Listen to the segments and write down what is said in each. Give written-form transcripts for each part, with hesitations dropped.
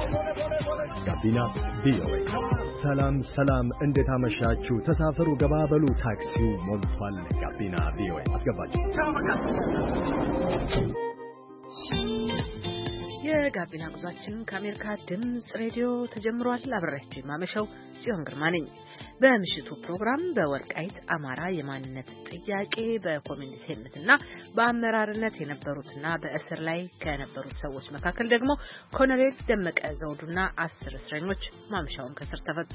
ጋቢና ቪኦኤ። ሰላም እንዴት አመሻችሁ? ተሳፈሩ ገባበሉ ታክሲው ሞልቷል። ጋቢና ቪኦኤ አስገባችሁ። የጋቢና ጉዟችን ከአሜሪካ ድምጽ ሬዲዮ ተጀምሯል። አብሬያችሁ የማመሸው ጽዮን ግርማ ነኝ። በምሽቱ ፕሮግራም በወልቃይት አማራ የማንነት ጥያቄ በኮሚኒቲነትና በአመራርነት የነበሩትና በእስር ላይ ከነበሩት ሰዎች መካከል ደግሞ ኮሎኔል ደመቀ ዘውዱና 10 እስረኞች ማምሻውን ከስር ተፈቱ።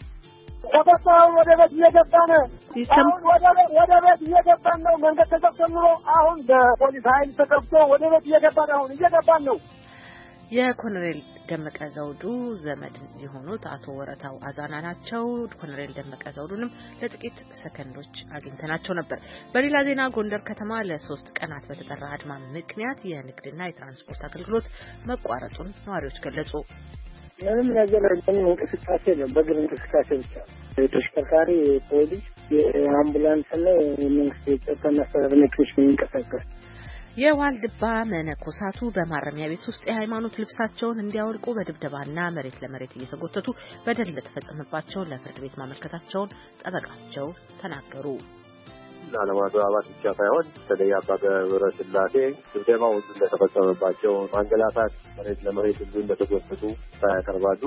ተፈታው ወደ ቤት እየገባን አሁን ወደ ቤት እየገባን ነው። መንገድ ተዘግቶ አሁን በፖሊስ ኃይል ተከፍቶ ወደ ቤት እየገባን ነው። የኮሎኔል ደመቀ ዘውዱ ዘመድ የሆኑት አቶ ወረታው አዛና ናቸው። ኮሎኔል ደመቀ ዘውዱንም ለጥቂት ሰከንዶች አግኝተናቸው ነበር። በሌላ ዜና ጎንደር ከተማ ለ3 ቀናት በተጠራ አድማ ምክንያት የንግድና የትራንስፖርት አገልግሎት መቋረጡን ነዋሪዎች ገለጹ። ምንም ነገር እንቅስቃሴ ነው፣ በእግር እንቅስቃሴ ብቻ። የተሽከርካሪ ፖሊስ፣ የአምቡላንስና የመንግስት የጸጥታ መኪኖች የሚንቀሳቀስ የዋልድባ መነኮሳቱ በማረሚያ ቤት ውስጥ የሃይማኖት ልብሳቸውን እንዲያወልቁ በድብደባና መሬት ለመሬት እየተጎተቱ በደል እንደተፈጸመባቸው ለፍርድ ቤት ማመልከታቸውን ጠበቃቸው ተናገሩ። ላለማግባባት ብቻ ሳይሆን በተለይ አባ ገብረ ስላሴ ድብደባው እንደተፈጸመባቸው፣ ማንገላታት፣ መሬት ለመሬት እንደተጎተቱ ያቀርባሉ።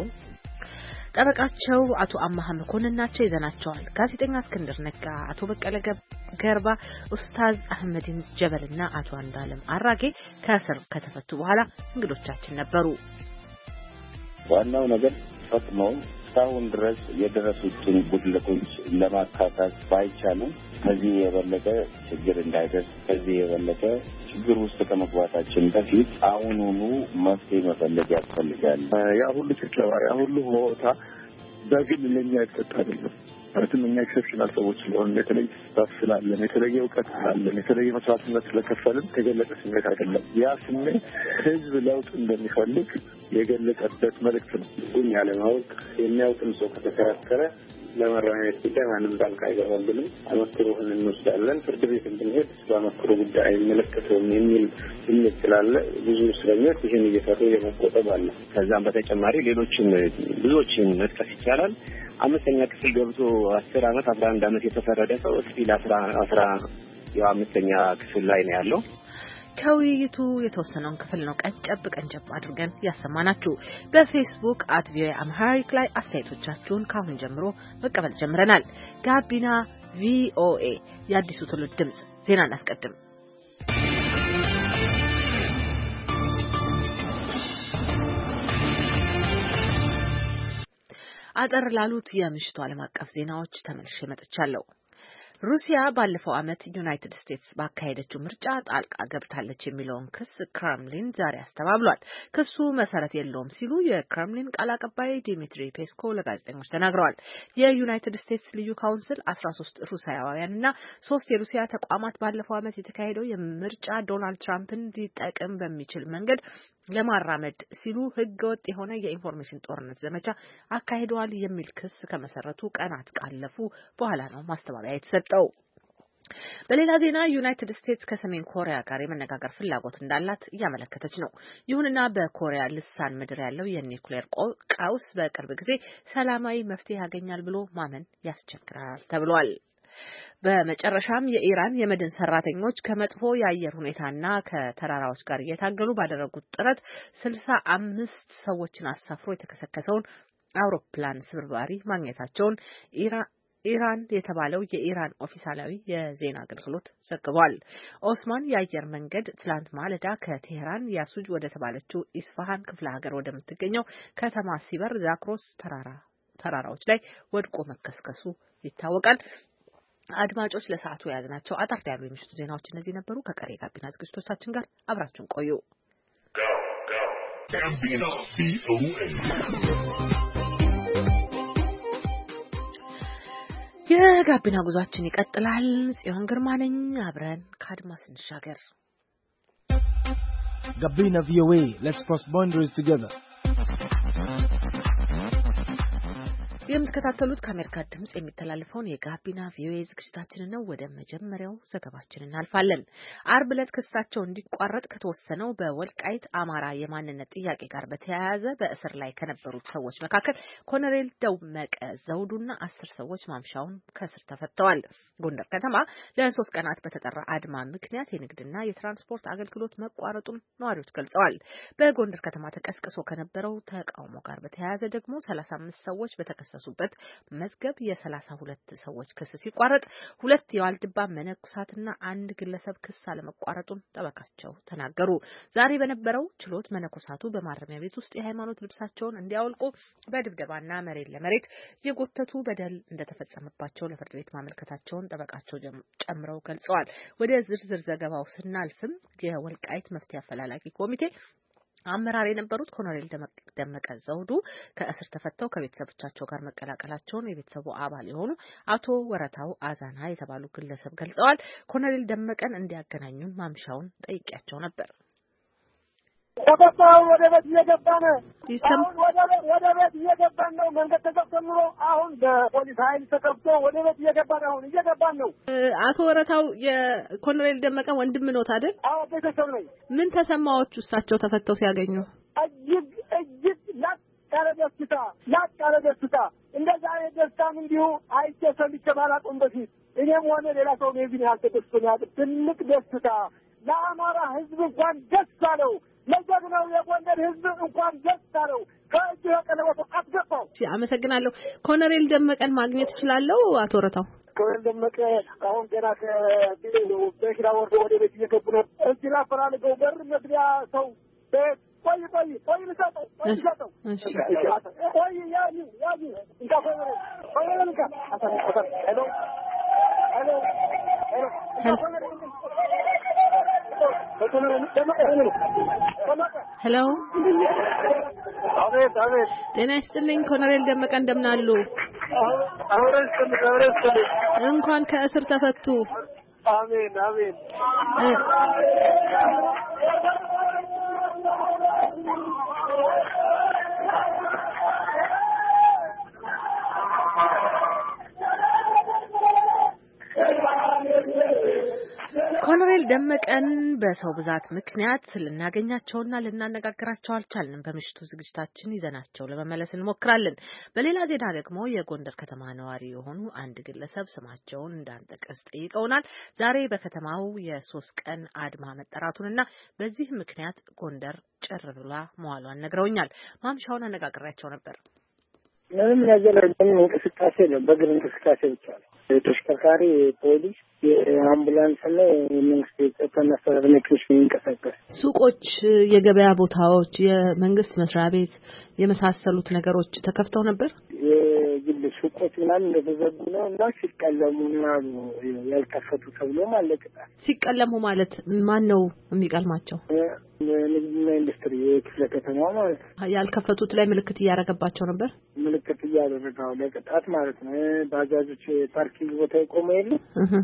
ጠበቃቸው አቶ አማሃ መኮንን ናቸው። ይዘናቸዋል። ጋዜጠኛ እስክንድር ነጋ፣ አቶ በቀለ ገርባ፣ ኡስታዝ አህመዲን ጀበልና አቶ አንዳለም አራጌ ከእስር ከተፈቱ በኋላ እንግዶቻችን ነበሩ። ዋናው ነገር ፈጥነው እስካሁን ድረስ የደረሱትን ጉድለቶች ለማካካስ ባይቻልም ከዚህ የበለጠ ችግር እንዳይደርስ ከዚህ የበለጠ ችግር ውስጥ ከመግባታችን በፊት አሁኑኑ መፍትሄ መፈለግ ያስፈልጋል። ያ ሁሉ ጭብጨባ፣ ያ ሁሉ ሆታ በግል ለኛ የተሰጠ አይደለም። ማለትም እኛ ኤክሰፕሽናል ሰዎች ስለሆን የተለየ ስታፍ ስላለን፣ የተለየ እውቀት ስላለን፣ የተለየ መስዋዕትነት ስለከፈልን የተገለጸ ስሜት አይደለም። ያ ስሜት ህዝብ ለውጥ እንደሚፈልግ የገለጸበት መልእክት ነው። ሁን ያለማወቅ የሚያውቅም ሰው ከተከራከረ ለማረሚያ ቤት ጉዳይ ማንም ጣልቃ አይገባልንም። አመክሮህን እንወስዳለን። ፍርድ ቤት እንድንሄድ በአመክሮ ጉዳይ አይመለከተውም የሚል ስሜት ስላለ ብዙ እስረኞች ይህን እየሰሩ የመቆጠብ አለ። ከዛም በተጨማሪ ሌሎችን ብዙዎችን መጥቀስ ይቻላል። 5ኛ ክፍል ገብቶ 10 ዓመት 11 ዓመት የተፈረደ ሰው እስቲል 15ኛ ክፍል ላይ ነው ያለው። ከውይይቱ የተወሰነውን ክፍል ነው ቀንጨብ አድርገን ያሰማናችሁ። በፌስቡክ @ቪኦኤአምሃሪክ ላይ አስተያየቶቻችሁን ካሁን ጀምሮ መቀበል ጀምረናል። ጋቢና ቪኦኤ የአዲሱ ትውልድ ድምጽ። ዜና እናስቀድም። አጠር ላሉት የምሽቱ ዓለም አቀፍ ዜናዎች ተመልሼ መጥቻለሁ። ሩሲያ ባለፈው ዓመት ዩናይትድ ስቴትስ ባካሄደችው ምርጫ ጣልቃ ገብታለች የሚለውን ክስ ክሬምሊን ዛሬ አስተባብሏል። ክሱ መሰረት የለውም ሲሉ የክሬምሊን ቃል አቀባይ ዲሚትሪ ፔስኮቭ ለጋዜጠኞች ተናግረዋል። የዩናይትድ ስቴትስ ልዩ ካውንስል 13 ሩሲያውያንና 3 የሩሲያ ተቋማት ባለፈው ዓመት የተካሄደው የምርጫ ዶናልድ ትራምፕን ሊጠቅም በሚችል መንገድ ለማራመድ ሲሉ ህገወጥ የሆነ የኢንፎርሜሽን ጦርነት ዘመቻ አካሂደዋል የሚል ክስ ከመሰረቱ ቀናት ካለፉ በኋላ ነው ማስተባበያ የተሰጠው። በሌላ ዜና ዩናይትድ ስቴትስ ከሰሜን ኮሪያ ጋር የመነጋገር ፍላጎት እንዳላት እያመለከተች ነው። ይሁንና በኮሪያ ልሳን ምድር ያለው የኒውክሌር ቀውስ በቅርብ ጊዜ ሰላማዊ መፍትሄ ያገኛል ብሎ ማመን ያስቸግራል ተብሏል። በመጨረሻም የኢራን የመድን ሰራተኞች ከመጥፎ የአየር ሁኔታና ከተራራዎች ጋር እየታገሉ ባደረጉት ጥረት 65 ሰዎችን አሳፍሮ የተከሰከሰውን አውሮፕላን ስብርባሪ ማግኘታቸውን ኢራን የተባለው የኢራን ኦፊሳላዊ የዜና አገልግሎት ዘግቧል። ኦስማን የአየር መንገድ ትላንት ማለዳ ከቴህራን ያሱጅ ወደ ተባለችው ኢስፋሃን ክፍለ ሀገር ወደምትገኘው ከተማ ሲበር ዛክሮስ ተራራዎች ላይ ወድቆ መከስከሱ ይታወቃል። አድማጮች ለሰዓቱ የያዝናቸው አጠር ያሉ የምሽቱ ዜናዎች እነዚህ ነበሩ። ከቀሪ ጋቢና ዝግጅቶቻችን ጋር አብራችሁን ቆዩ። የጋቢና ጉዟችን ይቀጥላል። ጽዮን ግርማ ነኝ። አብረን ከአድማስ እንሻገር። ጋቢና ቪኦኤ Let's cross boundaries together. የምትከታተሉት ከአሜሪካ ድምጽ የሚተላለፈውን የጋቢና ቪኦኤ ዝግጅታችንን ነው። ወደ መጀመሪያው ዘገባችን እናልፋለን። አርብ ዕለት ክሳቸው እንዲቋረጥ ከተወሰነው በወልቃይት አማራ የማንነት ጥያቄ ጋር በተያያዘ በእስር ላይ ከነበሩት ሰዎች መካከል ኮሎኔል ደመቀ ዘውዱና 10 ሰዎች ማምሻውን ከእስር ተፈተዋል። ጎንደር ከተማ ለ3 ቀናት በተጠራ አድማ ምክንያት የንግድና የትራንስፖርት አገልግሎት መቋረጡን ነዋሪዎች ገልጸዋል። በጎንደር ከተማ ተቀስቅሶ ከነበረው ተቃውሞ ጋር በተያያዘ ደግሞ 35 ሰዎች በተከሰሱበት መዝገብ የ32 ሰዎች ክስ ሲቋረጥ 2 የዋልድባ መነኩሳትና 1 ግለሰብ ክስ አለመቋረጡን ጠበቃቸው ተናገሩ። ዛሬ በነበረው ችሎት መነኩሳቱ በማረሚያ ቤት ውስጥ የሃይማኖት ልብሳቸውን እንዲያወልቁ በድብደባና መሬት ለመሬት የጎተቱ በደል እንደተፈጸመባቸው ለፍርድ ቤት ማመልከታቸውን ጠበቃቸው ጨምረው ገልጸዋል። ወደ ዝርዝር ዘገባው ስናልፍም የወልቃይት መፍትሄ አፈላላጊ ኮሚቴ አመራር የነበሩት ኮሎኔል ደመቀ ዘውዱ ከእስር ተፈተው ከቤተሰቦቻቸው ጋር መቀላቀላቸውን የቤተሰቡ አባል የሆኑ አቶ ወረታው አዛና የተባሉ ግለሰብ ገልጸዋል። ኮሎኔል ደመቀን እንዲያገናኙን ማምሻውን ጠይቄያቸው ነበር። ተፈታው ወደ ቤት እየገባን አሁን ወደ ቤት እየገባን ነው። መንገድ ተዘግቶ አሁን በፖሊስ ኃይል ተከፍቶ ወደ ቤት እየገባን ነው። አቶ ወረታው የኮሎኔል ደመቀ ወንድም ኖት አይደል? አዎ ቤተሰብ ነኝ። ምን ተሰማዎቹ እሳቸው ተፈተው ሲያገኙ? እጅግ ላቅ ያለ ደስታ እንደዛ አይነት ደስታም እንዲሁ አይቼ ሰምቼ ባላውቅም በፊት እኔም ሆነ ሌላ ሰው ነው እዚህ ያለ ደስታ ትልቅ ደስታ ለአማራ ሕዝብ እንኳን ደስ አለው። ለጀግናው የጎንደር ሕዝብ እንኳን ደስ አለው። ከእጅ ቀለበቱ አስገባው። አመሰግናለሁ። ኮሎኔል ደመቀን ማግኘት እችላለሁ? አቶ ወረታው ኮሎኔል ደመቀ አሁን ገና በሽራ ወርዶ ወደ ቤት እየገቡ ነው። እዚህ ላፈላልገው በር መግቢያ ሰው ቤት ቆይ ልሰጠው ያዩ እንካ ሄሎ አቤት ጤና ይስጥልኝ ኮሎኔል ደመቀ እንደምን አሉ? እንኳን ከእስር ተፈቱ። አሜን ኮሎኔል ደመቀን በሰው ብዛት ምክንያት ልናገኛቸውና ልናነጋግራቸው አልቻልንም። በምሽቱ ዝግጅታችን ይዘናቸው ለመመለስ እንሞክራለን። በሌላ ዜና ደግሞ የጎንደር ከተማ ነዋሪ የሆኑ አንድ ግለሰብ ስማቸውን እንዳንጠቅስ ጠይቀውናል። ዛሬ በከተማው የ3 ቀን አድማ መጠራቱንና በዚህ ምክንያት ጎንደር ጭር ብላ መዋሏን ነግረውኛል። ማምሻውን አነጋግሬያቸው ነበር። ምንም ነገር እንቅስቃሴ ነው፣ በእግር እንቅስቃሴ ብቻ ነው። ተሽከርካሪ፣ ፖሊስ፣ የአምቡላንስ እና የመንግስት የጸጥታና አስተዳደር መኪኖች የሚንቀሳቀስ ሱቆች፣ የገበያ ቦታዎች፣ የመንግስት መስሪያ ቤት የመሳሰሉት ነገሮች ተከፍተው ነበር። የግል ሱቆች ምናምን እንደተዘጉ ነው እና ሲቀለሙ ምናሉ ያልከፈቱ ተብሎ ማለት ነው። ሲቀለሙ ማለት ማን ነው የሚቀልማቸው? ንግድና ኢንዱስትሪ የክፍለ ከተማ ማለት ነው። ያልከፈቱት ላይ ምልክት እያደረገባቸው ነበር። ምልክት እያደረገው ለቅጣት ማለት ነው። ባጃጆች ፓርኪንግ ቦታ የቆመ የለም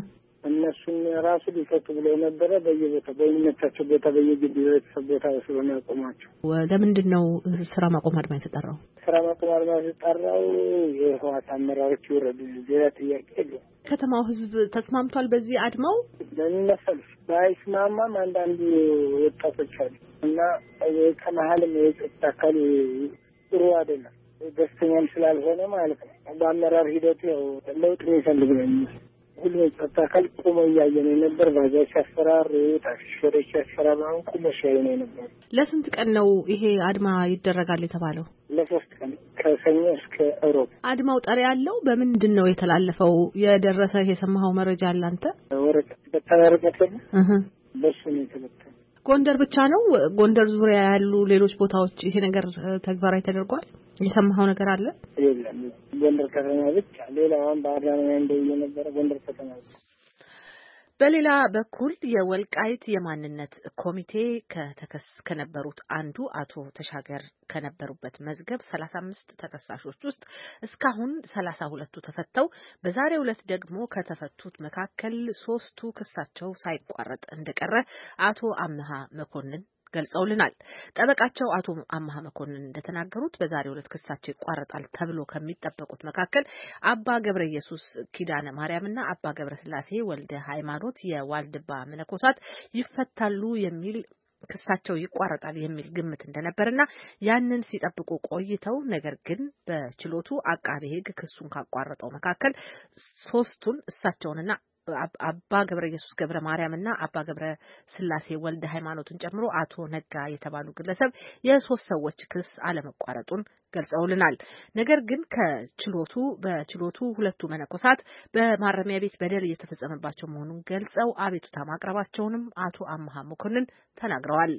እነሱን ራሱ ሊፈቱ ብለው ነበረ። በየቦታው በሚመቻቸው ቦታ በየግቢ ቤተሰብ ቦታ ስለሆነ ያቆማቸው። ለምንድን ነው ስራ ማቆም አድማ የተጠራው? ስራ ማቆም አድማ የተጠራው የህወሓት አመራሮች ይወረዱ፣ ሌላ ጥያቄ የለም። ከተማው ህዝብ ተስማምቷል በዚህ አድማው። ለምን መሰለሽ ባይስማማም አንዳንድ ወጣቶች አሉ እና ከመሀልም የጸጥታ አካል ጥሩ አይደለም፣ ደስተኛም ስላልሆነ ማለት ነው። በአመራር ሂደቱ ያው ለውጥ የሚፈልግ ነው። ሁሉ የጸጥታ አካል ቆሞ እያየ ነው ነበር። ባጃጅ ሲያስፈራሩ፣ ታክሲዎች ሲያስፈራሩ ቆሞ ሲያዩ ነው ነበር። ለስንት ቀን ነው ይሄ አድማ ይደረጋል የተባለው? ለ3 ቀን ከሰኞ እስከ እሮብ። አድማው ጠሪ ያለው በምንድን ነው የተላለፈው? የደረሰ የሰማኸው መረጃ አለ አንተ? ወረቀት በተወረቀት በሱ ነው የተበተነው። ጎንደር ብቻ ነው? ጎንደር ዙሪያ ያሉ ሌሎች ቦታዎች ይሄ ነገር ተግባራዊ ተደርጓል? የሰማኸው ነገር አለ? የለም፣ ጎንደር ከተማ ብቻ። ሌላውን በአዳማ እንደየነበረ ጎንደር ከተማ ብቻ። በሌላ በኩል የወልቃይት የማንነት ኮሚቴ ከነበሩት አንዱ አቶ ተሻገር ከነበሩበት መዝገብ 35 ተከሳሾች ውስጥ እስካሁን 32ቱ ተፈተው በዛሬው ዕለት ደግሞ ከተፈቱት መካከል 3ቱ ክሳቸው ሳይቋረጥ እንደቀረ አቶ አምሃ መኮንን ገልጸውልናል። ጠበቃቸው አቶ አማሃ መኮንን እንደተናገሩት በዛሬው ዕለት ክሳቸው ይቋረጣል ተብሎ ከሚጠበቁት መካከል አባ ገብረ ኢየሱስ ኪዳነ ማርያምና አባ ገብረ ስላሴ ወልደ ሃይማኖት የዋልድባ መነኮሳት ይፈታሉ የሚል ክሳቸው ይቋረጣል የሚል ግምት እንደነበርና ያንን ሲጠብቁ ቆይተው ነገር ግን በችሎቱ አቃቤ ሕግ ክሱን ካቋረጠው መካከል ሶስቱን እሳቸውንና አባ ገብረ ኢየሱስ ገብረ ማርያምና አባ ገብረ ስላሴ ወልደ ሃይማኖትን ጨምሮ አቶ ነጋ የተባሉ ግለሰብ የሶስት ሰዎች ክስ አለመቋረጡን ገልጸውልናል። ነገር ግን በችሎቱ ሁለቱ መነኮሳት በማረሚያ ቤት በደል እየተፈጸመባቸው መሆኑን ገልጸው አቤቱታ ማቅረባቸውንም አቶ አማሃ መኮንን ተናግረዋል።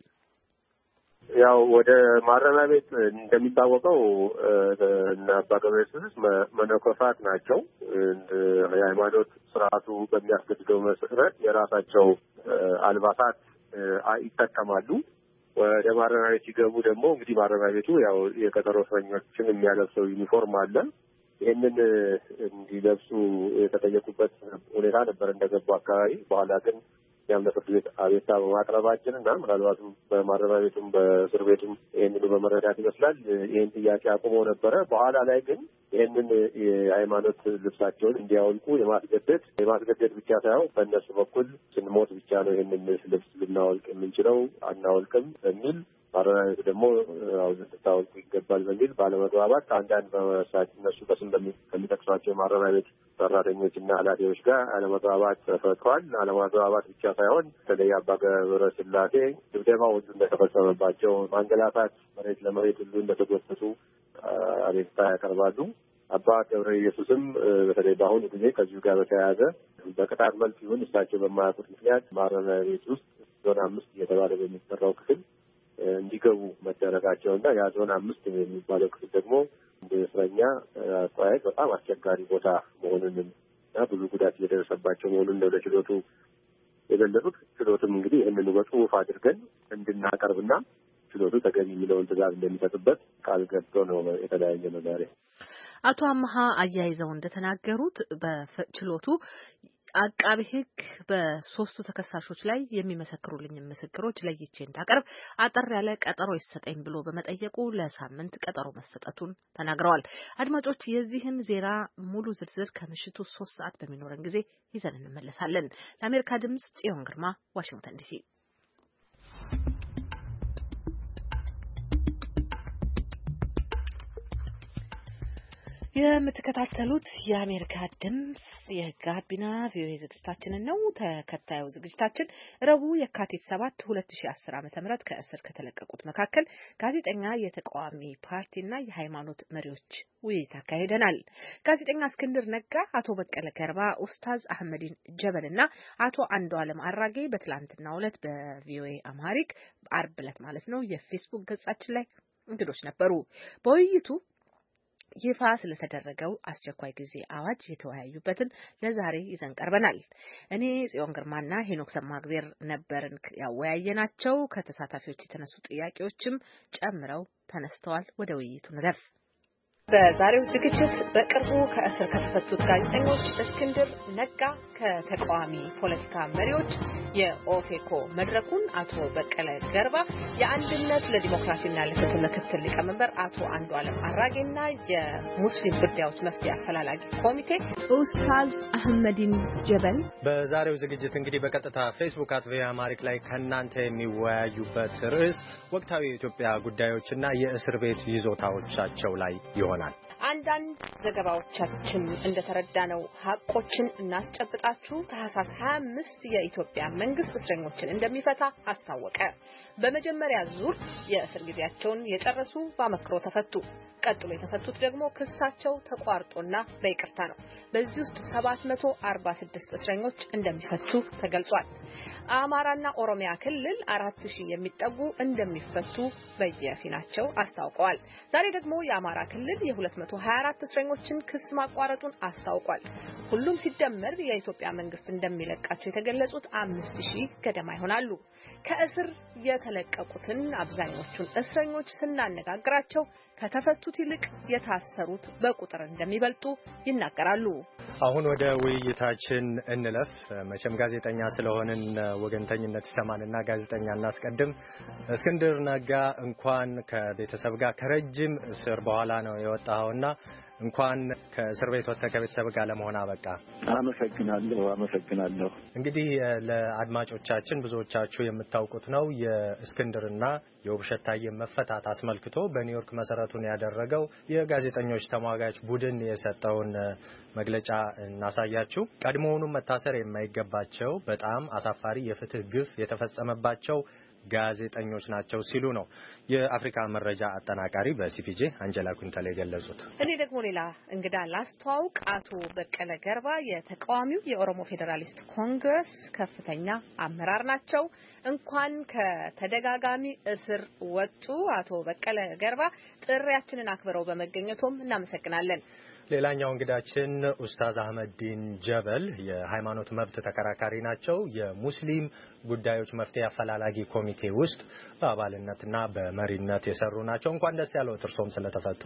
ያው ወደ ማረሚያ ቤት እንደሚታወቀው እና አባ ገብረ ኢየሱስ መነኮሳት ናቸው። የሃይማኖት ስርዓቱ በሚያስገድደው መሰረት የራሳቸው አልባሳት ይጠቀማሉ። ወደ ማረሚያ ቤት ሲገቡ ደግሞ እንግዲህ ማረሚያ ቤቱ ያው የቀጠሮ እስረኞችን የሚያለብሰው ዩኒፎርም አለ። ይህንን እንዲለብሱ የተጠየቁበት ሁኔታ ነበር እንደገቡ አካባቢ። በኋላ ግን ያም ለፍርድ ቤት አቤቱታ በማቅረባችን እና ምናልባትም በማረሚያ ቤቱም በእስር ቤቱም ይህንኑ በመረዳት ይመስላል ይህን ጥያቄ አቁሞ ነበረ። በኋላ ላይ ግን ይህንን የሃይማኖት ልብሳቸውን እንዲያወልቁ የማስገደድ ብቻ ሳይሆን በእነሱ በኩል ስንሞት ብቻ ነው ይህንን ልብስ ልናወልቅ የምንችለው አናወልቅም በሚል ማረሚያ ቤቱ ደግሞ ልታወልቁ ይገባል በሚል ባለመግባባት አንዳንድ እነሱ በስም ከሚጠቅሷቸው የማረሚያ ቤት ሰራተኞች እና ኃላፊዎች ጋር አለመግባባት ተፈጥሯል። አለመግባባት ብቻ ሳይሆን በተለይ አባ ገብረ ስላሴ ድብደባ ሁሉ እንደተፈጸመባቸው፣ ማንገላታት፣ መሬት ለመሬት ሁሉ እንደተጎተቱ አቤቱታ ያቀርባሉ። አባ ገብረ ኢየሱስም በተለይ በአሁኑ ጊዜ ከዚሁ ጋር በተያያዘ በቅጣት መልክ ይሁን እሳቸው በማያውቁት ምክንያት ማረሚያ ቤት ውስጥ ዞን 5 እየተባለ በሚጠራው ክፍል እንዲገቡ መደረጋቸውና ያ ዞን 5 የሚባለው ክፍል ደግሞ እንደ እስረኛ አቋያይ በጣም አስቸጋሪ ቦታ መሆኑንና ብዙ ጉዳት እየደረሰባቸው መሆኑን ነው ለችሎቱ የገለጹት። ችሎቱም እንግዲህ ይህንን በጽሁፍ አድርገን እንድናቀርብና ችሎቱ ተገቢ የሚለውን ትዕዛዝ እንደሚሰጥበት ቃል ገብቶ ነው የተለያየ ነው ዛሬ። አቶ አማሃ አያይዘው እንደተናገሩት በችሎቱ አቃቤ ሕግ በሶስቱ ተከሳሾች ላይ የሚመሰክሩልኝ ምስክሮች ለይቼ እንዳቀርብ አጠር ያለ ቀጠሮ ይሰጠኝ ብሎ በመጠየቁ ለሳምንት ቀጠሮ መሰጠቱን ተናግረዋል። አድማጮች የዚህን ዜና ሙሉ ዝርዝር ከምሽቱ 3 ሰዓት በሚኖረን ጊዜ ይዘን እንመለሳለን። ለአሜሪካ ድምጽ ጽዮን ግርማ ዋሽንግተን ዲሲ። የምትከታተሉት የአሜሪካ ድምጽ የጋቢና ቪኦኤ ዝግጅታችንን ነው። ተከታዩ ዝግጅታችን ረቡዕ የካቲት 7 2010 ዓ.ም ከእስር ከተለቀቁት መካከል ጋዜጠኛ፣ የተቃዋሚ ፓርቲና የሃይማኖት መሪዎች ውይይት አካሂደናል። ጋዜጠኛ እስክንድር ነጋ፣ አቶ በቀለ ገርባ፣ ኡስታዝ አህመዲን ጀበልና አቶ አንዱዓለም አራጌ በትላንትናው ዕለት በቪኦኤ አማሪክ አርብ ዕለት ማለት ነው የፌስቡክ ገጻችን ላይ እንግዶች ነበሩ። በውይይቱ ይፋ ስለተደረገው አስቸኳይ ጊዜ አዋጅ የተወያዩበትን ለዛሬ ይዘን ቀርበናል። እኔ ጽዮን ግርማና ሄኖክ ሰማግዜር ነበርን ያወያየናቸው። ከተሳታፊዎች የተነሱ ጥያቄዎችም ጨምረው ተነስተዋል። ወደ ውይይቱ እንለፍ። በዛሬው ዝግጅት በቅርቡ ከእስር ከተፈቱት ጋዜጠኞች እስክንድር ነጋ ከተቃዋሚ ፖለቲካ መሪዎች የኦፌኮ መድረኩን አቶ በቀለ ገርባ፣ የአንድነት ለዲሞክራሲና ለፍትህ ምክትል ሊቀመንበር አቶ አንዱዓለም አራጌና የሙስሊም ጉዳዮች መፍትሄ አፈላላጊ ኮሚቴ ኡስታዝ አህመዲን ጀበል በዛሬው ዝግጅት እንግዲህ በቀጥታ ፌስቡክ @ቪኦኤ አማሪክ ላይ ከናንተ የሚወያዩበት ርዕስ ወቅታዊ የኢትዮጵያ ጉዳዮችና የእስር ቤት ይዞታዎቻቸው ላይ ይሆናል። አንዳንድ ዘገባዎቻችን እንደተረዳነው ሀቆችን እናስጨብጣችሁ ታህሳስ 25 የኢትዮጵያ መንግስት እስረኞችን እንደሚፈታ አስታወቀ። በመጀመሪያ ዙር የእስር ጊዜያቸውን የጨረሱ በአመክሮ ተፈቱ። ቀጥሎ የተፈቱት ደግሞ ክሳቸው ተቋርጦና በይቅርታ ነው። በዚህ ውስጥ 746 እስረኞች እንደሚፈቱ ተገልጿል። አማራና ኦሮሚያ ክልል 4000 የሚጠጉ እንደሚፈቱ በየፊናቸው አስታውቀዋል። ዛሬ ደግሞ የአማራ ክልል የ224 እስረኞችን ክስ ማቋረጡን አስታውቋል። ሁሉም ሲደመር የኢትዮጵያ መንግስት እንደሚለቃቸው የተገለጹት 5000 ገደማ ይሆናሉ። ከእስር የተለቀቁትን አብዛኞቹን እስረኞች ስናነጋግራቸው ከተፈቱት ይልቅ የታሰሩት በቁጥር እንደሚበልጡ ይናገራሉ። አሁን ወደ ውይይታችን እንለፍ። መቼም ጋዜጠኛ ስለሆንን ወገንተኝነት ይሰማንና ጋዜጠኛ እናስቀድም። እስክንድር ነጋ እንኳን ከቤተሰብ ጋር ከረጅም እስር በኋላ ነው የወጣውና እንኳን ከእስር ቤት ወጥተህ ከቤተሰብ ጋር ለመሆን አበቃ። አመሰግናለሁ። እንግዲህ ለአድማጮቻችን ብዙዎቻችሁ የምታውቁት ነው የእስክንድርና የውብሸት ታዬ መፈታት አስመልክቶ በኒውዮርክ መሰረቱን ያደረገው የጋዜጠኞች ተሟጋች ቡድን የሰጠውን መግለጫ እናሳያችሁ። ቀድሞውንም መታሰር የማይገባቸው በጣም አሳፋሪ የፍትህ ግፍ የተፈጸመባቸው ጋዜጠኞች ናቸው ሲሉ ነው የአፍሪካ መረጃ አጠናቃሪ በሲፒጄ አንጀላ ኩንተሌ ገለጹት። እኔ ደግሞ ሌላ እንግዳ ላስተዋውቅ። አቶ በቀለ ገርባ የተቃዋሚው የኦሮሞ ፌዴራሊስት ኮንግረስ ከፍተኛ አመራር ናቸው። እንኳን ከተደጋጋሚ እስር ወጡ። አቶ በቀለ ገርባ ጥሪያችንን አክብረው በመገኘቶም እናመሰግናለን። ሌላኛው እንግዳችን ኡስታዝ አህመዲን ጀበል የሃይማኖት መብት ተከራካሪ ናቸው። የሙስሊም ጉዳዮች መፍትሄ አፈላላጊ ኮሚቴ ውስጥ በአባልነትና በመሪነት የሰሩ ናቸው። እንኳን ደስ ያለው እርሶም ስለተፈቱ።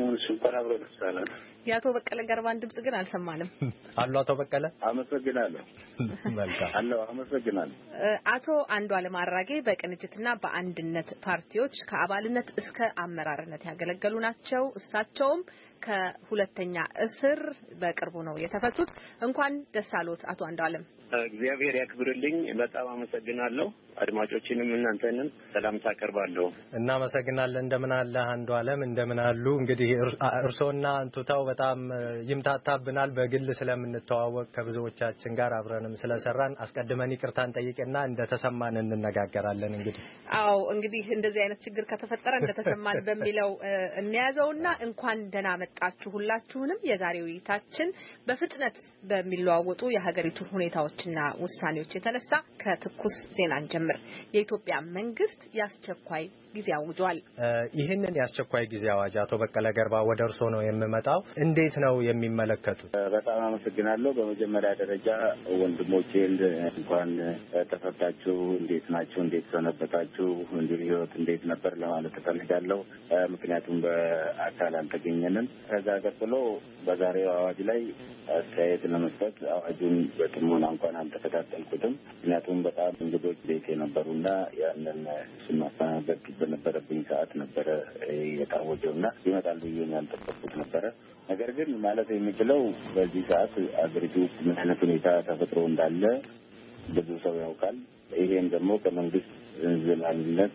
የአቶ በቀለ ገርባን ድምጽ ግን አልሰማንም። አሉ አቶ በቀለ? አመሰግናለሁ። መልካም አለው። አመሰግናለሁ። አቶ አንዱዓለም አራጌ በቅንጅትና በአንድነት ፓርቲዎች ከአባልነት እስከ አመራርነት ያገለገሉ ናቸው። እሳቸውም ከሁለተኛ እስር በቅርቡ ነው የተፈቱት። እንኳን ደስ አሎት አቶ አንዱዓለም። እግዚአብሔር ያክብርልኝ። በጣም አመሰግናለሁ። አድማጮችንም እናንተንም ሰላምታ አቀርባለሁ። እናመሰግናለን። እንደምን አለ አንዱዓለም? እንደምን አሉ? እንግዲህ እርሶና አንቱታው በጣም ይምታታብናል። በግል ስለምንተዋወቅ ከብዙዎቻችን ጋር አብረንም ስለሰራን አስቀድመን ይቅርታን ጠይቀና እንደተሰማን እንነጋገራለን። እንግዲህ እንደዚህ አይነት ችግር ከተፈጠረ እንደተሰማን በሚለው እንያዘውና እንኳን ደህና መጣችሁ ሁላችሁንም። የዛሬው ውይይታችን በፍጥነት በሚለዋወጡ የሀገሪቱ ሁኔታዎችና ውሳኔዎች የተነሳ ከትኩስ ዜና እንጀምር። የኢትዮጵያ መንግስት ያስቸኳይ ጊዜ አውጇል። ይህንን ያስቸኳይ ጊዜ አዋጅ አቶ በቀለ ገርባ ወደ እርሶ ነው የምመጣው። እንዴት ነው የሚመለከቱት? በጣም አመሰግናለሁ። በመጀመሪያ ደረጃ ወንድሞቼ እንኳን ተፈታችሁ፣ እንዴት ናችሁ? እንዴት ሰነበታችሁ? እንዲህ ህይወት እንዴት ነበር ለማለት እፈልጋለሁ። ምክንያቱም በአካል አልተገኘንም። ከዛ ቀጥሎ በዛሬው አዋጅ ላይ አስተያየት ለመስጠት አዋጁን በጥሞና እንኳን አልተከታተልኩትም። ምክንያቱም በጣም እንግዶች ቤት የነበሩና ያንን ማስተናገድ በነበረብኝ ሰዓት ነበረ የታወጀውና ይመጣል ብዬ ያልጠበቅኩት ነበረ። ነገር ግን ማለት የሚችለው በዚህ ሰዓት አገሪቱ ውስጥ ምን አይነት ሁኔታ ተፈጥሮ እንዳለ ብዙ ሰው ያውቃል። ይሄም ደግሞ ከመንግስት እንዝላልነት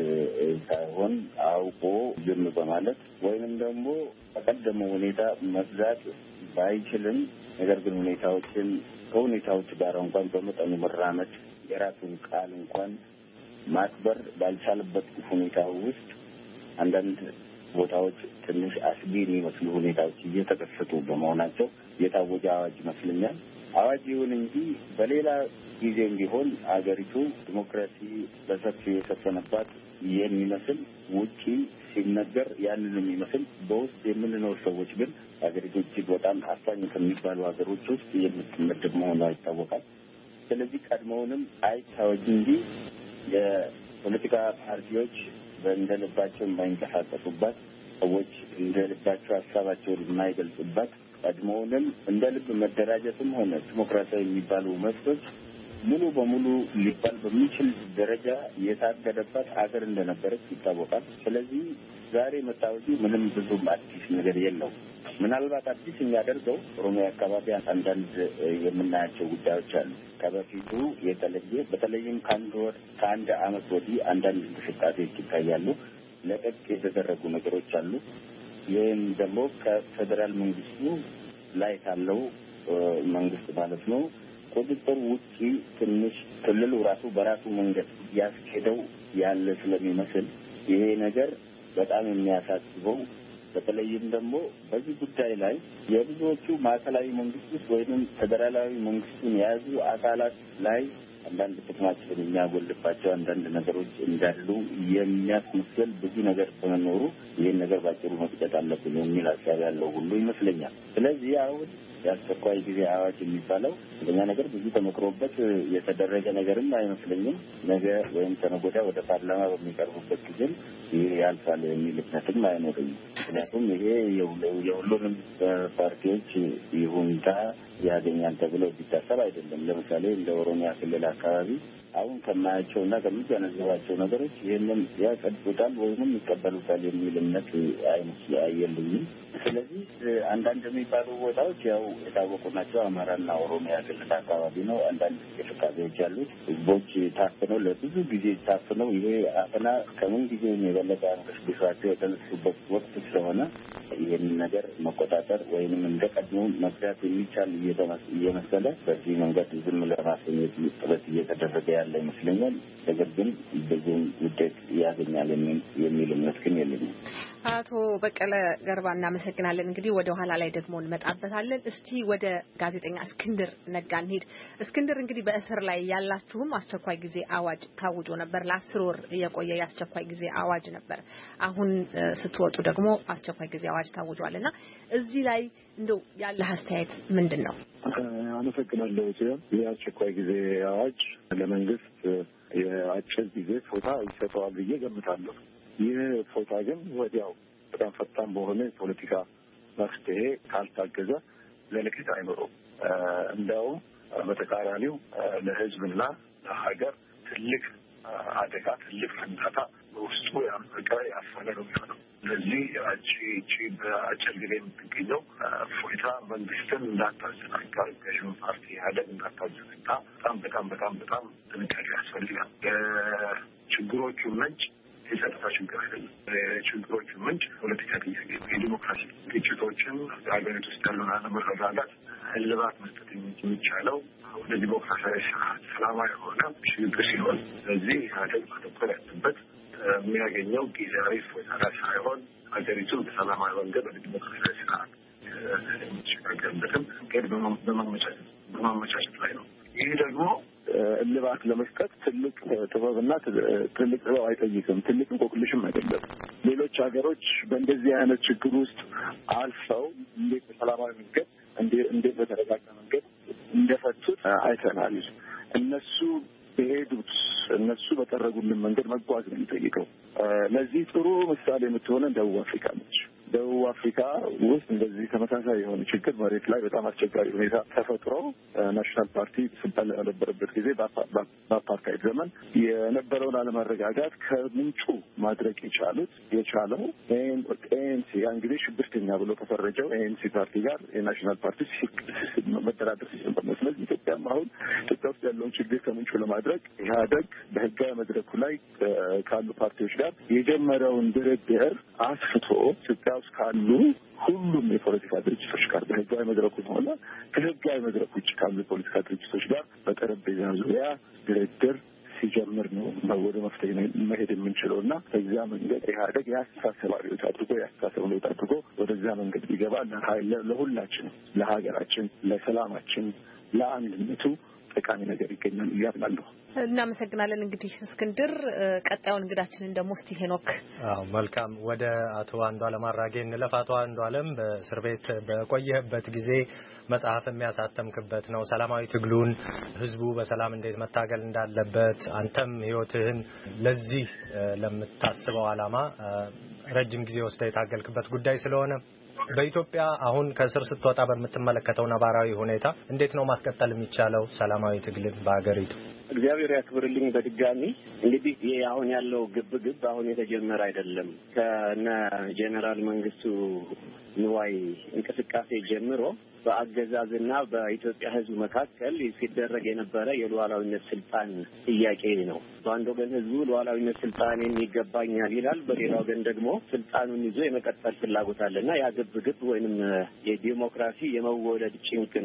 ሳይሆን አውቆ ዝም በማለት ወይንም ደግሞ በቀደመው ሁኔታ መግዛት ባይችልም ነገር ግን ሁኔታዎችን ከሁኔታዎች ጋር እንኳን በመጠኑ መራመድ የራሱን ቃል እንኳን ማክበር ባልቻለበት ሁኔታ ውስጥ አንዳንድ ቦታዎች ትንሽ አስጊ የሚመስሉ ሁኔታዎች እየተከሰቱ በመሆናቸው የታወጀ አዋጅ ይመስለኛል። አዋጅ ይሁን እንጂ በሌላ ጊዜም ቢሆን አገሪቱ ዲሞክራሲ በሰፊው የሰፈነባት የሚመስል ውጪ ሲነገር ያንን የሚመስል በውስጥ የምንኖር ሰዎች ግን አገሪቱ እጅግ በጣም አፋኝ ከሚባሉ ሀገሮች ውስጥ የምትመደብ መሆኗ ይታወቃል። ስለዚህ ቀድሞውንም አይታወጅ እንጂ የፖለቲካ ፓርቲዎች እንደልባቸው የማይንቀሳቀሱባት፣ ሰዎች እንደልባቸው ሀሳባቸውን የማይገልጹባት፣ ቀድሞውንም እንደ ልብ መደራጀትም ሆነ ዲሞክራሲያዊ የሚባሉ መብቶች ሙሉ በሙሉ ሊባል በሚችል ደረጃ የታገደባት ሀገር እንደነበረች ይታወቃል። ስለዚህ ዛሬ መታወጁ ምንም ብዙም አዲስ ነገር የለው። ምናልባት አዲስ የሚያደርገው ኦሮሚያ አካባቢ አንዳንድ የምናያቸው ጉዳዮች አሉ። ከበፊቱ የተለየ በተለይም ከአንድ ዓመት ወዲህ አንዳንድ እንቅስቃሴዎች ይታያሉ። ለቀቅ የተደረጉ ነገሮች አሉ። ይህም ደግሞ ከፌዴራል መንግስቱ ላይ ካለው መንግስት ማለት ነው ቁጥጥር ውጪ ትንሽ ክልሉ ራሱ በራሱ መንገድ ያስኬደው ያለ ስለሚመስል ይሄ ነገር በጣም የሚያሳስበው በተለይም ደግሞ በዚህ ጉዳይ ላይ የብዙዎቹ ማዕከላዊ መንግስት ውስጥ ወይም ፌዴራላዊ መንግስቱን የያዙ አካላት ላይ አንዳንድ ጥቅማችንን የሚያጎልባቸው አንዳንድ ነገሮች እንዳሉ የሚያስመስል ብዙ ነገር በመኖሩ ይህን ነገር ባጭሩ መቅጨት አለብን የሚል ሀሳብ ያለው ሁሉ ይመስለኛል። ስለዚህ አሁን የአስቸኳይ ጊዜ አዋጅ የሚባለው እንደኛ ነገር ብዙ ተመክሮበት የተደረገ ነገርም አይመስለኝም። ነገ ወይም ተነገ ወዲያ ወደ ፓርላማ በሚቀርቡበት ጊዜ ይሄ ያልፋል የሚል እምነትም አይኖረኝም። ምክንያቱም ይሄ የሁሉንም ፓርቲዎች ይሁንታ ያገኛል ተብሎ ቢታሰብ አይደለም። ለምሳሌ እንደ ኦሮሚያ ክልል አካባቢ አሁን ከማያቸውና ከሚገነዘባቸው ነገሮች ይህንን ያጸድቁታል ወይንም ይቀበሉታል የሚል እምነት አየልኝም። ስለዚህ አንዳንድ የሚባሉ ቦታዎች ያው የታወቁ ናቸው። አማራና ኦሮሚያ ክልል አካባቢ ነው አንዳንድ እንቅስቃሴዎች ያሉት። ህዝቦች ታፍነው ለብዙ ጊዜ ታፍነው ይሄ አፈና ከምን ጊዜ የበለጠ አንቀሳቅሷቸው የተነሱበት ወቅት ስለሆነ ይህንን ነገር መቆጣጠር ወይንም እንደቀድሞ መግዛት የሚቻል እየመሰለ በዚህ መንገድ ዝም ለማሰኘት ጥረት እየተደረገ ያለ ይመስለኛል። ነገር ግን ብዙም ውጤት ያገኛል የሚል እምነት ግን የለኝም። አቶ በቀለ ገርባ እናመሰግናለን። እንግዲህ ወደ ኋላ ላይ ደግሞ እንመጣበታለን። እስቲ ወደ ጋዜጠኛ እስክንድር ነጋ እንሂድ። እስክንድር እንግዲህ በእስር ላይ ያላችሁም አስቸኳይ ጊዜ አዋጅ ታውጆ ነበር። ለ10 ወር የቆየ የአስቸኳይ ጊዜ አዋጅ ነበር። አሁን ስትወጡ ደግሞ አስቸኳይ ጊዜ አዋጅ ታውጇልና እዚህ ላይ እንደው ያለ አስተያየት ምንድነው? አመሰግናለሁ። የአስቸኳይ ጊዜ አዋጅ ለመንግስት የአጭር ጊዜ ፎታ ይሰጠዋል ብዬ ገምታለሁ። ይህ ፎታ ግን ወዲያው በጣም ፈጣን በሆነ ፖለቲካ መፍትሄ ካልታገዘ ዘለቄታ አይኖረውም። እንደውም በተቃራኒው ለህዝብና ለሀገር ትልቅ አደጋ፣ ትልቅ ፍንዳታ በውስጡ ያመቀ ያፈነ ነው የሚሆነው። ስለዚህ እቺ በአጭር ጊዜ የምትገኘው ፎይታ መንግስትን እንዳታዘናጋ፣ ገዥውን ፓርቲ ኢህአዴግ እንዳታዘናጋ በጣም ጥንቃቄ ያስፈልጋል። ችግሮቹ ምንጭ የጸጥታ ችግር አይደለም። ችግሮቹ ምንጭ ፖለቲካ ጥያቄ፣ የዲሞክራሲ ግጭቶችን ሀገሪቱ ውስጥ ያለውን አለመረጋጋት እልባት መስጠት የሚቻለው ወደ ዲሞክራሲያዊ ስርዓት ሰላማዊ የሆነ ሽግግር ሲሆን፣ ስለዚህ ኢህአዴግ ማተኮር ያለበት የሚያገኘው ጊዜያዊ ፎይታ ሳይሆን ሀገሪቱ በሰላማዊ መንገድ ወደ ዲሞክራሲያዊ ስርዓት የሚሸጋገርበትም መንገድ በማመቻቸት ላይ ነው። ይህ ደግሞ እልባት ለመስጠት ትልቅ ጥበብና ትልቅ ጥበብ አይጠይቅም። ትልቅ እንቆቅልሽም አይደለም። ሌሎች ሀገሮች በእንደዚህ አይነት ችግር ውስጥ አልፈው እንዴት በሰላማዊ መንገድ እንዴት በተረጋጋ መንገድ እንደፈቱት አይተናል። እነሱ በጠረጉልን መንገድ መጓዝ ነው የሚጠይቀው። ለዚህ ጥሩ ምሳሌ የምትሆነ ደቡብ አፍሪካ ነች። ደቡብ አፍሪካ ውስጥ እንደዚህ ተመሳሳይ የሆነ ችግር መሬት ላይ በጣም አስቸጋሪ ሁኔታ ተፈጥሮ ናሽናል ፓርቲ ስልጣን ላይ በነበረበት ጊዜ በአፓርታይድ ዘመን የነበረውን አለመረጋጋት ከምንጩ ማድረግ የቻለው ኤኤንሲ ያን ጊዜ ሽብርተኛ ብሎ ከፈረጀው ኤኤንሲ ፓርቲ ጋር የናሽናል ፓርቲ መደራደር ሲጀምር ነው። ስለዚህ ኢትዮጵያ ውስጥ ያለውን ችግር ከምንጩ ለማድረግ ኢህአዴግ በህጋዊ መድረኩ ላይ ካሉ ፓርቲዎች ጋር የጀመረውን ድርድር አስፍቶ ኢትዮጵያ ውስጥ ካሉ ሁሉም የፖለቲካ ድርጅቶች ጋር በህጋዊ መድረኩ ሆነ ከህጋዊ መድረኩ ውጭ ካሉ የፖለቲካ ድርጅቶች ጋር በጠረጴዛ ዙሪያ ድርድር ሲጀምር ነው ወደ መፍትሄ መሄድ የምንችለው እና በዚያ መንገድ ኢህአዴግ የአስተሳሰብ አብዮት አድርጎ ወደዚያ መንገድ ቢገባ ለሁላችን፣ ለሀገራችን፣ ለሰላማችን፣ ለአንድነቱ ጠቃሚ ነገር ይገኛል እያምናለሁ። እናመሰግናለን። እንግዲህ እስክንድር፣ ቀጣዩን እንግዳችንን ደግሞ እስቲ ሄኖክ። መልካም፣ ወደ አቶ አንዱዓለም አራጌ እንለፍ። አቶ አንዱዓለም በእስር ቤት በቆየህበት ጊዜ መጽሐፍ የሚያሳተምክበት ነው። ሰላማዊ ትግሉን ህዝቡ በሰላም እንዴት መታገል እንዳለበት አንተም ህይወትህን ለዚህ ለምታስበው ዓላማ ረጅም ጊዜ ወስደህ የታገልክበት ጉዳይ ስለሆነ በኢትዮጵያ አሁን ከእስር ስትወጣ በምትመለከተው ነባራዊ ሁኔታ እንዴት ነው ማስቀጠል የሚቻለው ሰላማዊ ትግልን በአገሪቱ? እግዚአብሔር ያክብርልኝ። በድጋሚ እንግዲህ ይሄ አሁን ያለው ግብ አሁን የተጀመረ አይደለም። ከነ ጄኔራል መንግስቱ ንዋይ እንቅስቃሴ ጀምሮ በአገዛዝና በኢትዮጵያ ህዝብ መካከል ሲደረግ የነበረ የሉዓላዊነት ስልጣን ጥያቄ ነው። በአንድ ወገን ህዝቡ ሉዓላዊነት ስልጣኔን ይገባኛል ይላል፣ በሌላ ወገን ደግሞ ስልጣኑን ይዞ የመቀጠል ፍላጎት አለና ያ ግብ ወይንም የዲሞክራሲ የመወለድ ጭንቅ ነው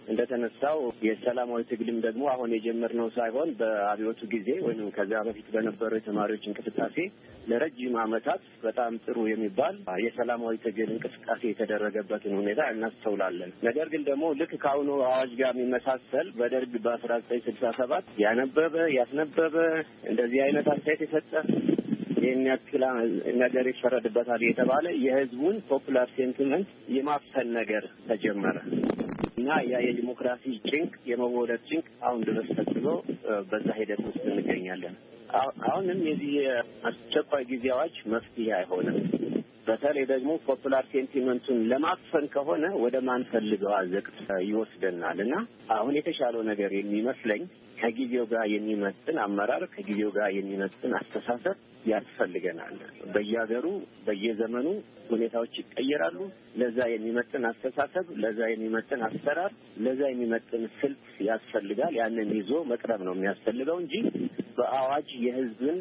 እንደተነሳው የሰላማዊ ትግልም ደግሞ አሁን የጀመርነው ሳይሆን በአብዮቱ ጊዜ ወይም ከዛ በፊት በነበረው የተማሪዎች እንቅስቃሴ ለረጅም ዓመታት በጣም ጥሩ የሚባል የሰላማዊ ትግል እንቅስቃሴ የተደረገበትን ሁኔታ እናስተውላለን። ነገር ግን ደግሞ ልክ ከአሁኑ አዋጅ ጋር የሚመሳሰል በደርግ በ1967 ያስነበበ እንደዚህ አይነት አስተያየት የሰጠ ይህን ያክል ነገር ይፈረድበታል የተባለ የህዝቡን ፖፑላር ሴንቲመንት የማፈን ነገር ተጀመረ እና ያ የዲሞክራሲ ጭንቅ የመወለድ ጭንቅ አሁን ድረስ ተጥሎ በዛ ሂደት ውስጥ እንገኛለን። አሁንም የዚህ አስቸኳይ ጊዜ አዋጅ መፍትሄ አይሆንም። በተለይ ደግሞ ፖፑላር ሴንቲመንቱን ለማፈን ከሆነ ወደ ማንፈልገው አዘቅት ይወስደናል እና አሁን የተሻለው ነገር የሚመስለኝ ከጊዜው ጋር የሚመጥን አመራር፣ ከጊዜው ጋር የሚመጥን አስተሳሰብ ያስፈልገናል። በየሀገሩ በየዘመኑ ሁኔታዎች ይቀየራሉ። ለዛ የሚመጥን አስተሳሰብ፣ ለዛ የሚመጥን አሰራር፣ ለዛ የሚመጥን ስልት ያስፈልጋል። ያንን ይዞ መቅረብ ነው የሚያስፈልገው እንጂ በአዋጅ የህዝብን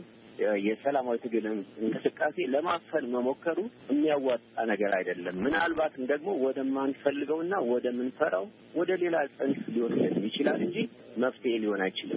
የሰላማዊ ትግል እንቅስቃሴ ለማፈን መሞከሩ የሚያዋጣ ነገር አይደለም። ምናልባትም ደግሞ ወደማንፈልገውና ወደምንፈራው ወደ ሌላ ጽንፍ ሊወስድ ይችላል እንጂ መፍትሄ ሊሆን አይችልም።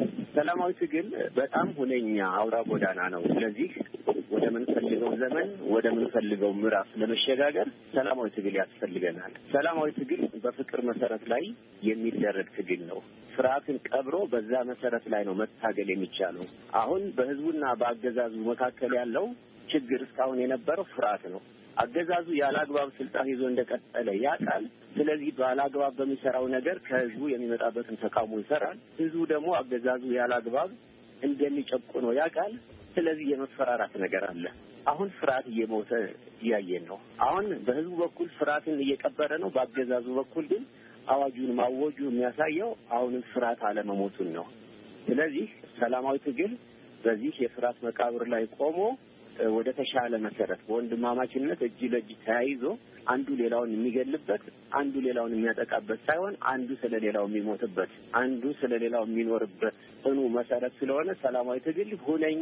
ሰላማዊ ትግል በጣም ሁነኛ አውራ ጎዳና ነው። ስለዚህ ወደ ምንፈልገው ዘመን ወደ ምንፈልገው ምዕራፍ ለመሸጋገር ሰላማዊ ትግል ያስፈልገናል። ሰላማዊ ትግል በፍቅር መሰረት ላይ የሚደረግ ትግል ነው። ፍርሃትን ቀብሮ በዛ መሰረት ላይ ነው መታገል የሚቻለው። አሁን በህዝቡና በአገዛዙ መካከል ያለው ችግር እስካሁን የነበረው ፍርሃት ነው። አገዛዙ ያላግባብ ስልጣን ይዞ እንደቀጠለ ያውቃል። ስለዚህ ባላግባብ በሚሰራው ነገር ከህዝቡ የሚመጣበትን ተቃውሞ ይሰራል። ህዝቡ ደግሞ አገዛዙ ያላግባብ እንደሚጨቁነው ያውቃል። ስለዚህ የመፈራራት ነገር አለ። አሁን ፍርሃት እየሞተ እያየን ነው። አሁን በህዝቡ በኩል ፍርሃትን እየቀበረ ነው። በአገዛዙ በኩል ግን አዋጁን ማወጁ የሚያሳየው አሁንም ፍርሃት አለመሞቱን ነው። ስለዚህ ሰላማዊ ትግል በዚህ የፍርሃት መቃብር ላይ ቆሞ ወደ ተሻለ መሰረት በወንድማማችነት እጅ ለእጅ ተያይዞ አንዱ ሌላውን የሚገልበት፣ አንዱ ሌላውን የሚያጠቃበት ሳይሆን አንዱ ስለሌላው የሚሞትበት፣ አንዱ ስለሌላው የሚኖርበት ጽኑ መሰረት ስለሆነ ሰላማዊ ትግል ሁነኛ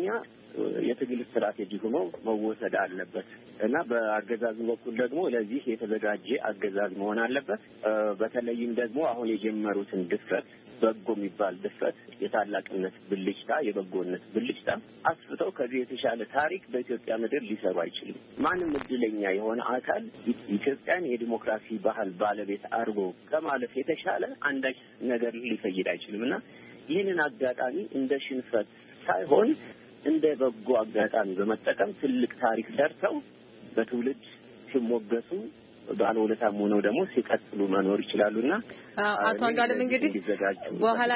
የትግል ስትራቴጂ ሆኖ መወሰድ አለበት እና በአገዛዙ በኩል ደግሞ ለዚህ የተዘጋጀ አገዛዝ መሆን አለበት። በተለይም ደግሞ አሁን የጀመሩትን ድፍረት በጎ የሚባል ድፍረት፣ የታላቅነት ብልጭታ፣ የበጎነት ብልጭታ አስፍተው ከዚህ የተሻለ ታሪክ በኢትዮጵያ ምድር ሊሰሩ አይችልም። ማንም እድለኛ የሆነ አካል ኢትዮጵያን የዲሞክራሲ ባህል ባለቤት አድርጎ ከማለፍ የተሻለ አንዳች ነገር ሊፈይድ አይችልም እና ይህንን አጋጣሚ እንደ ሽንፈት ሳይሆን እንደ በጎ አጋጣሚ በመጠቀም ትልቅ ታሪክ ሰርተው በትውልድ ሲሞገሱ ባለውለታም ሆነው ደግሞ ሲቀጥሉ መኖር ይችላሉና አቶ አንዳለም እንግዲህ በኋላ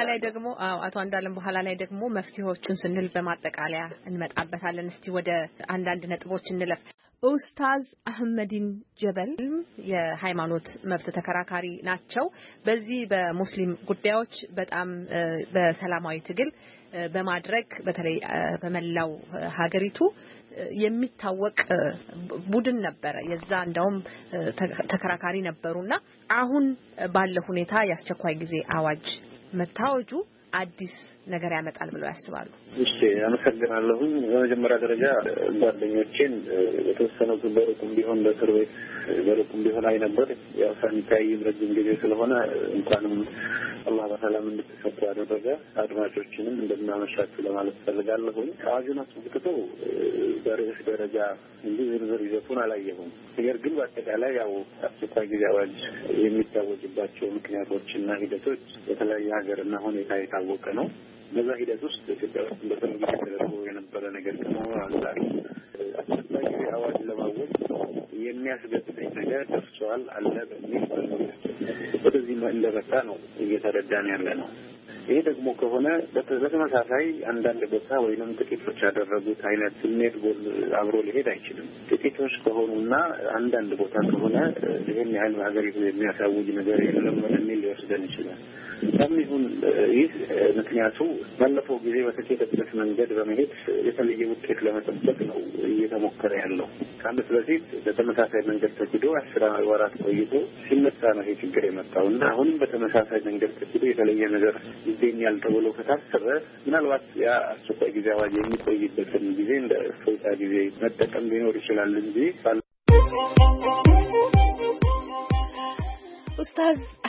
ላይ ደግሞ መፍትሄዎቹን ስንል በማጠቃለያ እንመጣበታለን። እስቲ ወደ አንዳንድ ነጥቦች እንለፍ። ኡስታዝ አህመዲን ጀበል የሃይማኖት መብት ተከራካሪ ናቸው። በዚህ በሙስሊም ጉዳዮች በጣም በሰላማዊ ትግል በማድረግ በተለይ በመላው ሀገሪቱ የሚታወቅ ቡድን ነበረ። የዛ እንደውም ተከራካሪ ነበሩና አሁን ባለው ሁኔታ የአስቸኳይ ጊዜ አዋጅ መታወጁ አዲስ ነገር ያመጣል ብለው ያስባሉ? እሺ፣ አመሰግናለሁ። በመጀመሪያ ደረጃ ጓደኞቼን የተወሰነው በሩቁም ቢሆን በእስር ቤት በሩቁም ቢሆን አይ ነበር። ያው ሳኒታይ ረጅም ጊዜ ስለሆነ እንኳንም አላህ በሰላም እንድትፈቱ ያደረገ አድማጮችንም እንደምናመሻችሁ ለማለት ፈልጋለሁ። አዋጁን አስመልክቶ በርዕስ ደረጃ እንጂ ዝርዝር ይዘቱን አላየሁም። ነገር ግን በአጠቃላይ ያው አስቸኳይ ጊዜ አዋጅ የሚታወጅባቸው ምክንያቶችና ሂደቶች በተለያየ ሀገርና ሁኔታ የታወቀ ነው። በዛ ሂደት ውስጥ ኢትዮጵያ ውስጥ በተለይ ተደርጎ የነበረ ነገር ከመሆኑ አንጻር አስቸኳይ ጊዜ አዋጅ ለማወጅ የሚያስገድደኝ ነገር ደርሷል አለ በሚል ወደዚህ እንደመጣ ነው እየተረዳን ያለ ነው። ይሄ ደግሞ ከሆነ በተመሳሳይ አንዳንድ ቦታ ወይንም ጥቂቶች ያደረጉት አይነት ስሜት ጎል አብሮ ሊሄድ አይችልም። ጥቂቶች ከሆኑና አንዳንድ ቦታ ከሆነ ይህን ያህል ሀገሪቱ የሚያሳውጅ ነገር የለም የሚል ሊወስደን ይችላል። ይሁን ይህ ምክንያቱ ባለፈው ጊዜ በተኬደበት መንገድ በመሄድ የተለየ ውጤት ለመጠበቅ ነው እየተሞከረ ያለው። ከአመት በፊት በተመሳሳይ መንገድ ተኪዶ 10 ወራት ቆይቶ ሲነሳ ነው ይሄ ችግር የመጣው እና አሁንም በተመሳሳይ መንገድ ተኪዶ የተለየ ነገር ይገኛል ተብሎ ከታሰበ ምናልባት ያ አስቸኳይ ጊዜ አዋጅ የሚቆይበትን ጊዜ እንደ እፎይታ ጊዜ መጠቀም ሊኖር ይችላል እንጂ ኡስታዝ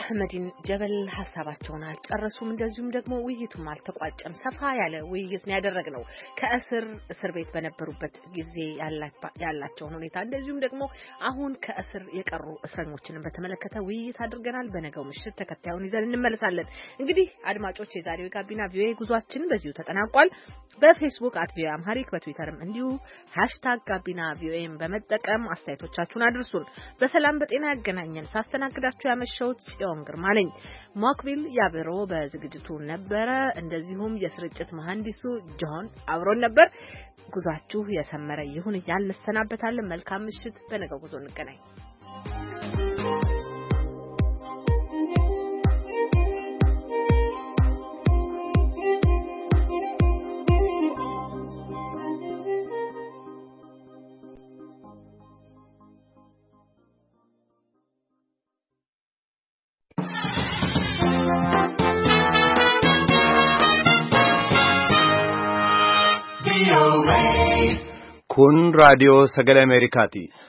አህመዲን ጀበል ሀሳባቸውን አልጨረሱም። እንደዚሁም ደግሞ ውይይቱም አልተቋጨም። ሰፋ ያለ ውይይት ነው ያደረግነው እስር ቤት በነበሩበት ጊዜ ያላቸውን ሁኔታ እንደዚሁም ደግሞ አሁን ከእስር የቀሩ እስረኞችን በተመለከተ ውይይት አድርገናል። በነገው ምሽት ተከታዩን ይዘን እንመለሳለን። እንግዲህ አድማጮች የዛሬው ጋቢና ቪኦኤ ጉዟችን በዚሁ ተጠናቋል። በፌስቡክ @ቪኦኤ አምሃሪክ በትዊተርም እንዲሁ #ጋቢና ቪኦኤን በመጠቀም አስተያየቶቻችሁን አድርሱን። በሰላም በጤና ያገናኘን። ሳስተናግዳችሁ ያመሸሁት ጽዮን ግርማ ነኝ። ሞክቢል ያብሮ በዝግጅቱ ነበረ። እንደዚሁም የስርጭት መሐንዲሱ ጆን አብሮን ነበር። ጉዟችሁ የሰመረ ይሁን እያልን እንሰናበታለን። መልካም ምሽት። በነገው ጉዞ እንገናኝ። Kun raadiyoo sagalee Ameerikaati.